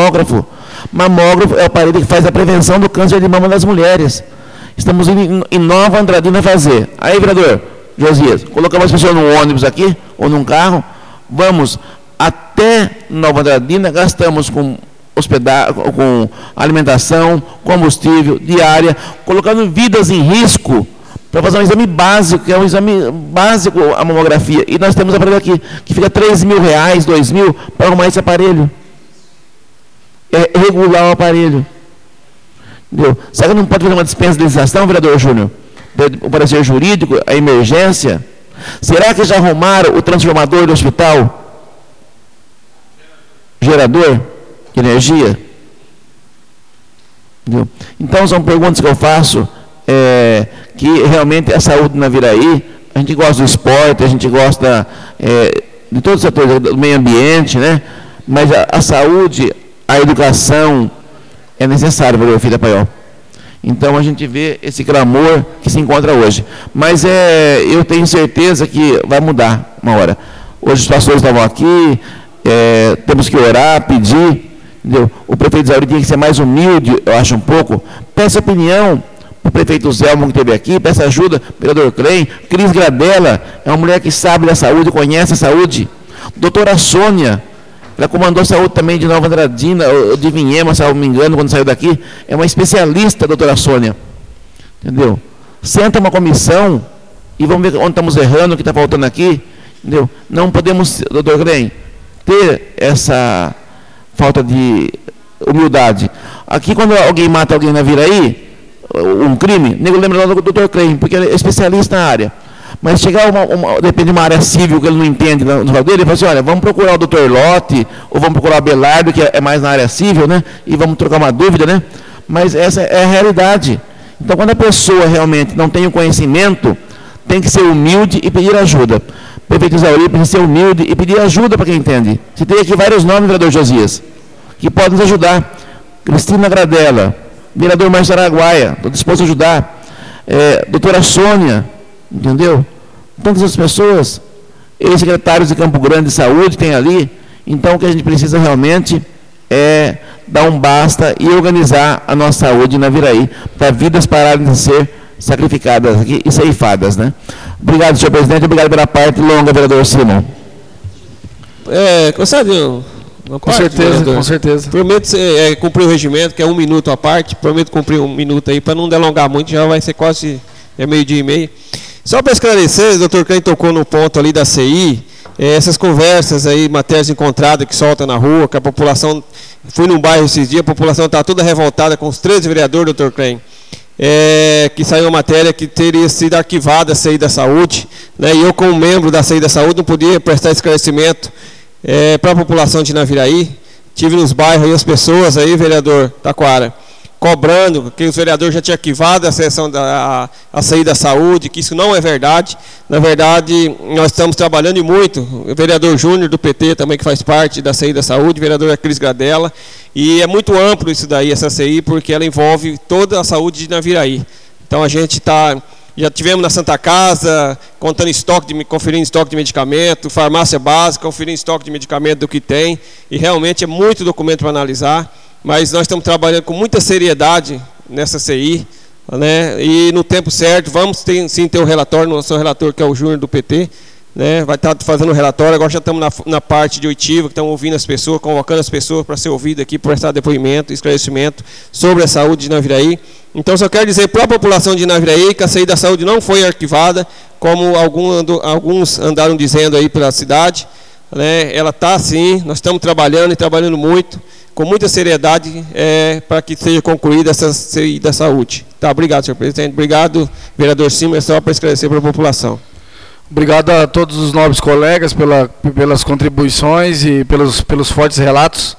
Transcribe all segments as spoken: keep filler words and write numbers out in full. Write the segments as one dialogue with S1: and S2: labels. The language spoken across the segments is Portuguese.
S1: mamógrafo. Mamógrafo é o aparelho que faz a prevenção do câncer de mama das mulheres. Estamos indo em Nova Andradina fazer. Aí, vereador Josias, colocamos as pessoas num ônibus aqui, ou num carro, vamos até Nova Andradina, gastamos com hospedagem, com alimentação, combustível, diária, colocando vidas em risco para fazer um exame básico, que é um exame básico, a mamografia. E nós temos aparelho aqui, que fica três mil reais, dois mil, para arrumar esse aparelho. É regular o aparelho. Entendeu? Será que não pode fazer uma dispensa de legislação, vereador Júnior? O parecer jurídico, a emergência? Será que já arrumaram o transformador do hospital? Gerador de energia? Entendeu? Então, são perguntas que eu faço, é, que realmente a saúde na Viraí, a gente gosta do esporte, a gente gosta é, de todos os setores, do meio ambiente, né? Mas a, a saúde, a educação é necessário, vereador Filho da Paiol. Então, a gente vê esse clamor que se encontra hoje. Mas é, eu tenho certeza que vai mudar uma hora. Hoje os pastores estavam aqui, é, temos que orar, pedir. Entendeu? O prefeito Zauri tinha que ser mais humilde, eu acho um pouco. Peça opinião para o prefeito Zelmo que esteve aqui, peça ajuda, vereador Crem. Cris Gradella é uma mulher que sabe da saúde, conhece a saúde. Doutora Sônia, ela comandou a saúde também de Nova Andradina, de Vinhema, se não me engano, quando saiu daqui. É uma especialista, doutora Sônia. Entendeu? Senta uma comissão e vamos ver onde estamos errando, o que está faltando aqui. Entendeu? Não podemos, doutor Crem, ter essa falta de humildade. Aqui, quando alguém mata alguém na Viraí, um crime, nego lembra do doutor Crem, porque ele é especialista na área. Mas chegar, uma, uma, depende de uma área civil que ele não entende no no dele, ele fala assim, olha, vamos procurar o doutor Lotte, ou vamos procurar o Belardo, que é mais na área civil, né? E vamos trocar uma dúvida, né? Mas essa é a realidade. Então, quando a pessoa realmente não tem o conhecimento, tem que ser humilde e pedir ajuda. O prefeito Zauri precisa ser humilde e pedir ajuda para quem entende. Você tem aqui vários nomes, vereador Josias, que podem nos ajudar. Cristina Gradella, vereador Márcio Araguaia, estou disposto a ajudar. É, doutora Sônia, entendeu? Tantas outras pessoas, ex-secretários de Campo Grande de Saúde tem ali. Então, o que a gente precisa realmente é dar um basta e organizar a nossa saúde na Viraí, para vidas pararem de ser sacrificadas aqui e ceifadas, né? Obrigado, senhor presidente. Obrigado pela parte longa, vereador Simão.
S2: É, Conselho,
S3: com parte, certeza, vereador. Com certeza.
S2: Prometo é, cumprir o regimento, que é um minuto à parte. Prometo cumprir um minuto aí, para não delongar muito, já vai ser quase é meio-dia e meio. Só para esclarecer, o doutor Crem tocou no ponto ali da C I, é, essas conversas aí, matérias encontradas que solta na rua, que a população, fui num bairro esses dias, a população está toda revoltada com os treze vereadores, doutor Crem, é, que saiu uma matéria que teria sido arquivada a C I da Saúde, né, e eu, como membro da C I da Saúde, não podia prestar esclarecimento é, para a população de Naviraí. Tive nos bairros aí as pessoas aí, vereador Taquara, cobrando que os vereadores já tinham arquivado a sessão da a, a C I da Saúde, que isso não é verdade. Na verdade, nós estamos trabalhando muito, o vereador Júnior do P T também, que faz parte da C I da Saúde, o vereador Cris Gradella, e é muito amplo isso daí, essa C I, porque ela envolve toda a saúde de Naviraí. Então a gente está, já tivemos na Santa Casa, contando estoque, de, conferindo estoque de medicamento, farmácia básica, conferindo estoque de medicamento do que tem, e realmente é muito documento para analisar. Mas nós estamos trabalhando com muita seriedade nessa C I, né? E no tempo certo, vamos ter, sim ter o relatório, nosso relator, que é o Júnior do P T, né? Vai estar fazendo o relatório. Agora já estamos na, na parte de oitiva, que estamos ouvindo as pessoas, convocando as pessoas para ser ouvidas aqui, para prestar depoimento, esclarecimento sobre a saúde de Naviraí. Então, só quero dizer para a população de Naviraí que a C I da Saúde não foi arquivada, como algum, alguns andaram dizendo aí pela cidade, né? Ela está sim, nós estamos trabalhando e trabalhando muito, com muita seriedade, é, para que seja concluída essa C I da Saúde. Tá, obrigado, senhor presidente. Obrigado, vereador Simão, é só para esclarecer para a população.
S3: Obrigado a todos os nobres colegas pela, pelas contribuições e pelos, pelos fortes relatos.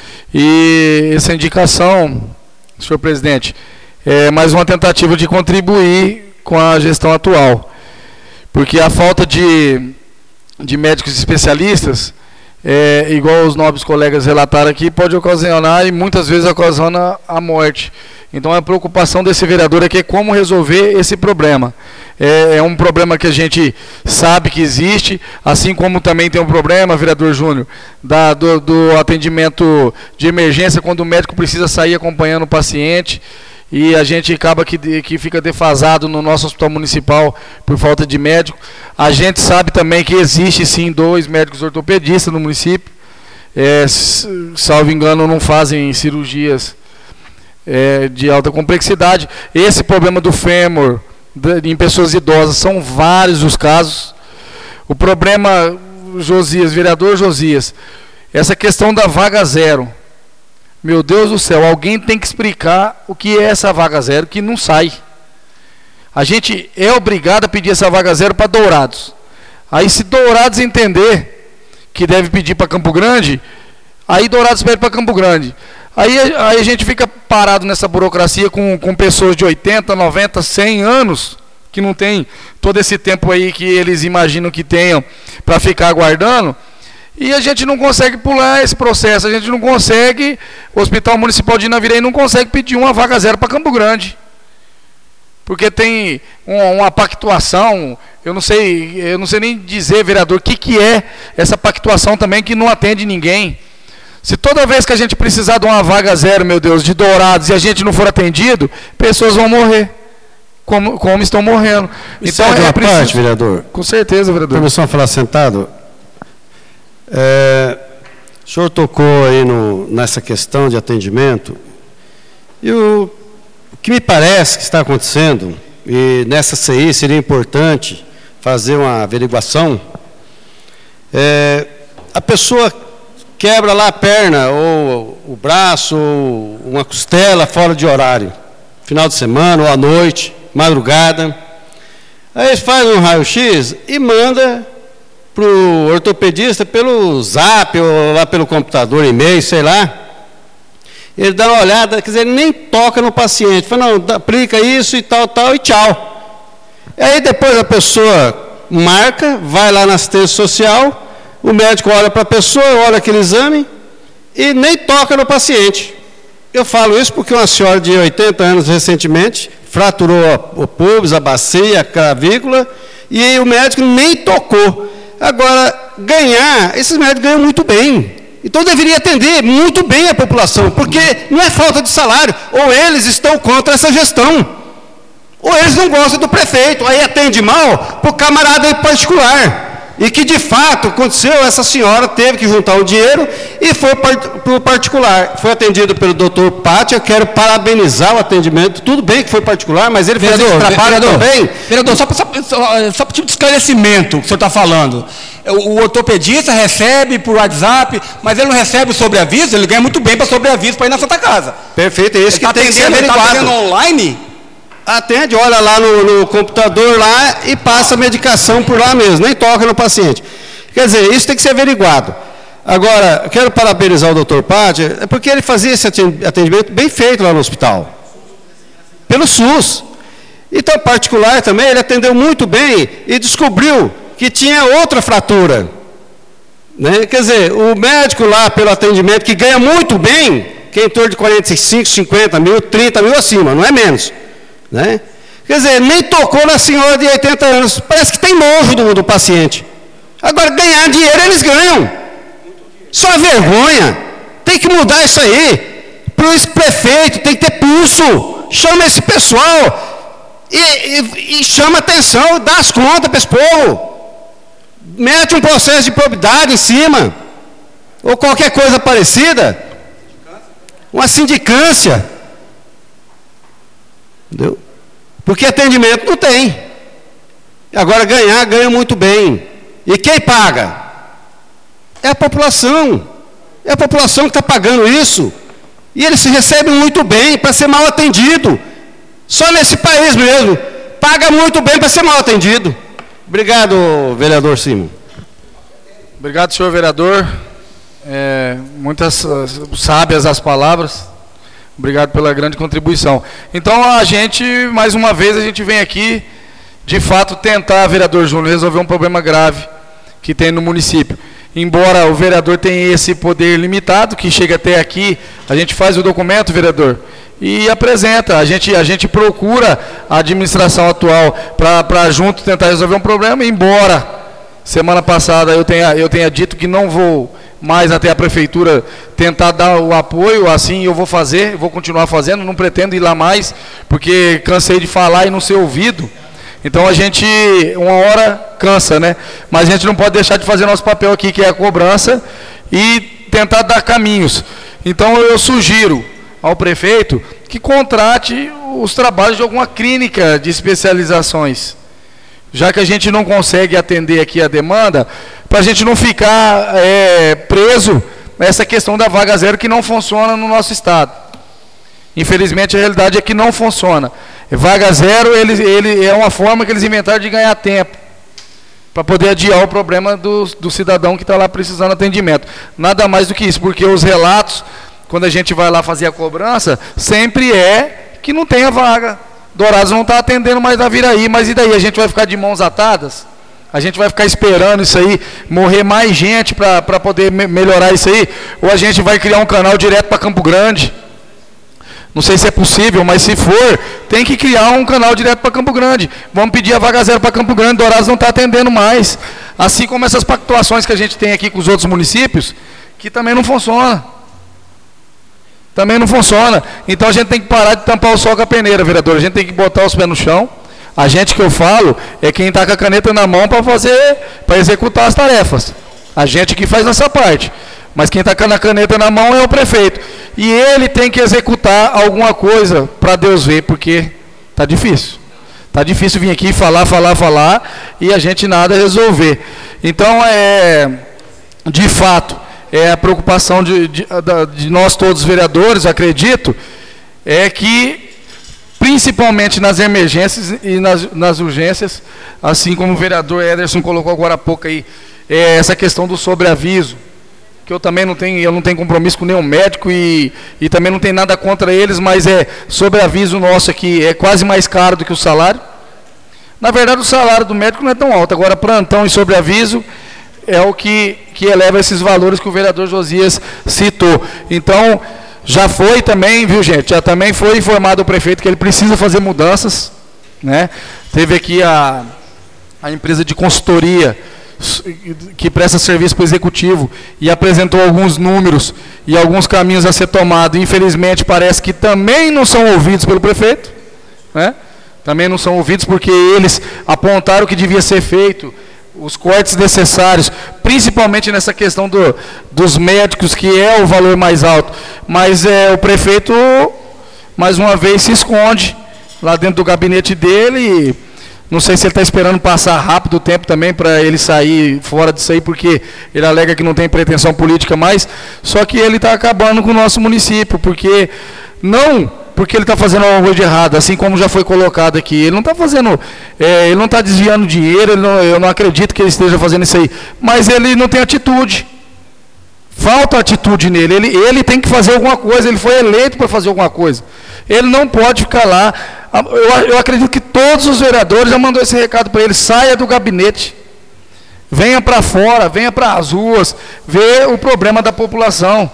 S3: E essa indicação, senhor presidente, é mais uma tentativa de contribuir com a gestão atual. Porque a falta de, de médicos especialistas é, igual os nobres colegas relataram aqui, pode ocasionar e muitas vezes ocasiona a morte. Então a preocupação desse vereador aqui é como resolver esse problema. É, é um problema que a gente sabe que existe, assim como também tem um problema, vereador Júnior, da, do, do atendimento de emergência, quando o médico precisa sair acompanhando o paciente, e a gente acaba que, que fica defasado no nosso hospital municipal por falta de médico. A gente sabe também que existe sim dois médicos ortopedistas no município, é, salvo engano não fazem cirurgias é, de alta complexidade. Esse problema do fêmur de, em pessoas idosas, são vários os casos. O problema, Josias, vereador Josias, essa questão da vaga zero. Meu Deus do céu, alguém tem que explicar o que é essa vaga zero, que não sai. A gente é obrigado a pedir essa vaga zero para Dourados. Aí se Dourados entender que deve pedir para Campo Grande, aí Dourados pede para Campo Grande. Aí, aí a gente fica parado nessa burocracia com, com pessoas de oitenta, noventa, cem anos, que não tem todo esse tempo aí que eles imaginam que tenham para ficar aguardando. E a gente não consegue pular esse processo, a gente não consegue, o Hospital Municipal de Naviraí não consegue pedir uma vaga zero para Campo Grande. Porque tem uma, uma pactuação, eu não sei, eu não sei nem dizer, vereador, o que, que é essa pactuação também que não atende ninguém. Se toda vez que a gente precisar de uma vaga zero, meu Deus, de Dourados, e a gente não for atendido, pessoas vão morrer, como, como estão morrendo.
S4: Então, é uma preciso... parte, vereador.
S3: Com certeza, vereador.
S4: Permissão a falar sentado. É, o senhor tocou aí no, nessa questão de atendimento, e o, o que me parece que está acontecendo, e nessa C I seria importante fazer uma averiguação, é, a pessoa quebra lá a perna, ou o braço, ou uma costela fora de horário, final de semana, ou à noite, madrugada, aí faz um raio-x e manda para o ortopedista pelo zap, ou lá pelo computador, e-mail, sei lá. Ele dá uma olhada, quer dizer, ele nem toca no paciente. Fala, não, aplica isso e tal, tal, e tchau. E aí depois a pessoa marca, vai lá na assistência social, o médico olha para a pessoa, olha aquele exame, e nem toca no paciente. Eu falo isso porque uma senhora de oitenta anos, recentemente, fraturou o pubis, a bacia, a clavícula, e o médico nem tocou. Agora, ganhar, esses médicos ganham muito bem. Então, deveria atender muito bem a população, porque não é falta de salário. Ou eles estão contra essa gestão, ou eles não gostam do prefeito. Aí atende mal para o camarada em particular. E que, de fato, aconteceu, essa senhora teve que juntar o dinheiro e foi para o particular. Foi atendido pelo doutor Pátia, quero parabenizar o atendimento. Tudo bem que foi particular, mas ele fez esse trabalho vereador, também.
S5: Vereador, só para só tipo de esclarecimento que o senhor está falando. O, o ortopedista recebe por WhatsApp, mas ele não recebe o sobreaviso, ele ganha muito bem para sobreaviso para ir na Santa Casa.
S4: Perfeito, é isso que
S5: tá
S4: tem que ser averiguado.
S5: Está atendendo online?
S4: Atende, olha lá no, no computador lá e passa a medicação por lá mesmo, nem toca no paciente. Quer dizer, isso tem que ser averiguado. Agora, quero parabenizar o doutor Pátia, é porque ele fazia esse atendimento bem feito lá no hospital, pelo SUS. Então, particular também, ele atendeu muito bem e descobriu que tinha outra fratura. Né? Quer dizer, o médico lá, pelo atendimento, que ganha muito bem, que é em torno de quarenta e cinco, cinquenta mil, trinta mil acima, não é menos. Né? Quer dizer, nem tocou na senhora de oitenta anos, parece que tem nojo do, do paciente. Agora, ganhar dinheiro eles ganham, só vergonha, tem que mudar isso aí, para o prefeito tem que ter pulso, chama esse pessoal, e, e, e chama atenção, dá as contas para esse povo, mete um processo de probidade em cima, ou qualquer coisa parecida, uma sindicância. Entendeu? Porque atendimento não tem. Agora ganhar, ganha muito bem. E quem paga? É a população. É a população que está pagando isso. E eles se recebem muito bem para ser mal atendido. Só nesse país mesmo. Paga muito bem para ser mal atendido. Obrigado, vereador Simon.
S3: Obrigado, senhor vereador. É, muitas sábias as palavras. Obrigado pela grande contribuição. Então, a gente, mais uma vez, a gente vem aqui, de fato, tentar, vereador Júnior, resolver um problema grave que tem no município. embora o vereador tenha esse poder limitado, que chega até aqui, a gente faz o documento, vereador, e apresenta. A gente, a gente procura a administração atual para junto tentar resolver um problema, embora semana passada eu tenha, eu tenha dito que não vou mais até a prefeitura tentar dar o apoio, assim eu vou fazer, eu vou continuar fazendo, não pretendo ir lá mais, porque cansei de falar e não ser ouvido. Então a gente, uma hora cansa, né? Mas a gente não pode deixar de fazer nosso papel aqui, que é a cobrança, e tentar dar caminhos. Então eu sugiro ao prefeito que contrate os trabalhos de alguma clínica de especializações, já que a gente não consegue atender aqui a demanda, para a gente não ficar é, preso nessa questão da vaga zero que não funciona no nosso estado. Infelizmente a realidade é que não funciona. Vaga zero ele, ele é uma forma que eles inventaram de ganhar tempo, para poder adiar o problema do, do cidadão que está lá precisando de atendimento. Nada mais do que isso, porque os relatos, quando a gente vai lá fazer a cobrança, sempre é que não tem a vaga. Dourados não está atendendo mais a Viraí, mas e daí? A gente vai ficar de mãos atadas? A gente vai ficar esperando isso aí, morrer mais gente para poder me melhorar isso aí? Ou a gente vai criar um canal direto para Campo Grande? Não sei se é possível, mas se for, tem que criar um canal direto para Campo Grande. Vamos pedir a vaga zero para Campo Grande, Dourados não está atendendo mais. Assim como essas pactuações que a gente tem aqui com os outros municípios, que também não funciona. Também não funciona. Então a gente tem que parar de tampar o sol com a peneira, vereador. A gente tem que botar os pés no chão. A gente que eu falo é quem está com a caneta na mão para fazer, para executar as tarefas. A gente que faz nossa parte. Mas quem está com a caneta na mão é o prefeito. E ele tem que executar alguma coisa para Deus ver, porque está difícil. Está difícil vir aqui falar, falar, falar e a gente nada resolver. Então, é, de fato, é a preocupação de, de, de nós todos vereadores, acredito, é que, principalmente nas emergências e nas, nas urgências, assim como o vereador Ederson colocou agora há pouco aí, é essa questão do sobreaviso, que eu também não tenho, eu não tenho compromisso com nenhum médico e, e também não tenho nada contra eles, mas é sobreaviso nosso aqui, é quase mais caro do que o salário. Na verdade, o salário do médico não é tão alto, agora plantão e sobreaviso é o que, que eleva esses valores que o vereador Josias citou. Então, já foi também, viu gente, já também foi informado o prefeito que ele precisa fazer mudanças, né? Teve aqui a, a empresa de consultoria que presta serviço para o executivo e apresentou alguns números e alguns caminhos a ser tomado. Infelizmente, parece que também não são ouvidos pelo prefeito, né? Também não são ouvidos porque eles apontaram o que devia ser feito, os cortes necessários, principalmente nessa questão do, dos médicos, que é o valor mais alto. Mas é, o prefeito, mais uma vez, se esconde lá dentro do gabinete dele e não sei se ele está esperando passar rápido o tempo também para ele sair fora disso aí, porque ele alega que não tem pretensão política mais, só que ele está acabando com o nosso município, porque não porque ele está fazendo alguma coisa de errado, assim como já foi colocado aqui. Ele não está fazendo, é, ele não está desviando dinheiro, ele não, eu não acredito que ele esteja fazendo isso aí, mas ele não tem atitude. Falta atitude nele, ele, ele tem que fazer alguma coisa, ele foi eleito para fazer alguma coisa. Ele não pode ficar lá. Eu, eu acredito que todos os vereadores já mandou esse recado para ele: saia do gabinete, venha para fora, venha para as ruas, ver o problema da população.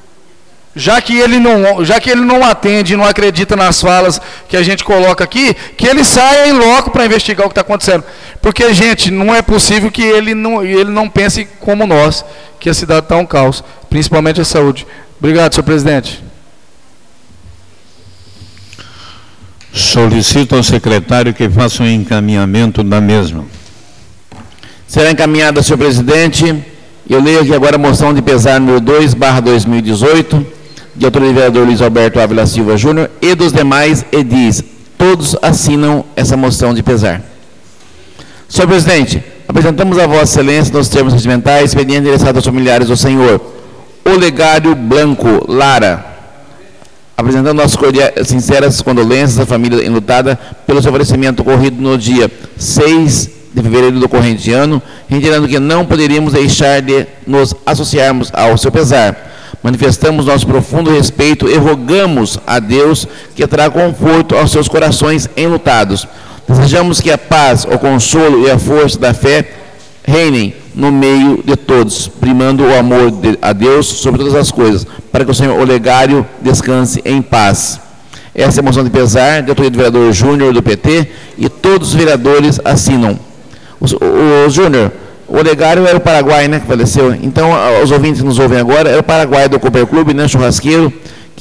S3: Já que ele não, já que ele não atende, não acredita nas falas que a gente coloca aqui, que ele saia em loco para investigar o que está acontecendo. Porque, gente, não é possível que ele não, ele não pense como nós, que a cidade está um caos, principalmente a saúde. Obrigado, senhor presidente.
S6: Solicito ao secretário que faça um encaminhamento da mesma.
S1: Será encaminhada, senhor presidente. Eu leio aqui agora a moção de pesar número dois barra dois mil e dezoito, de autoria do vereador Luiz Alberto Ávila Silva Júnior e dos demais edis. Todos assinam essa moção de pesar. Senhor presidente, apresentamos a Vossa Excelência, nos termos regimentais, expediente endereçado aos familiares do senhor Olegário Blanco Lara, apresentando nossas cordiais, sinceras condolências à família enlutada pelo seu falecimento ocorrido no dia seis de fevereiro do corrente ano, reiterando que não poderíamos deixar de nos associarmos ao seu pesar. Manifestamos nosso profundo respeito e rogamos a Deus que traga conforto aos seus corações enlutados. Desejamos que a paz, o consolo e a força da fé reinem no meio de todos, primando o amor de, a Deus sobre todas as coisas, para que o senhor Olegário descanse em paz. Essa é a moção de pesar, de autoria do vereador Júnior do P T, e todos os vereadores assinam. O, o, o Júnior, o Olegário era o Paraguai, né, que faleceu. Então, os ouvintes que nos ouvem agora, era o Paraguai do Cooper Clube, né, churrasqueiro,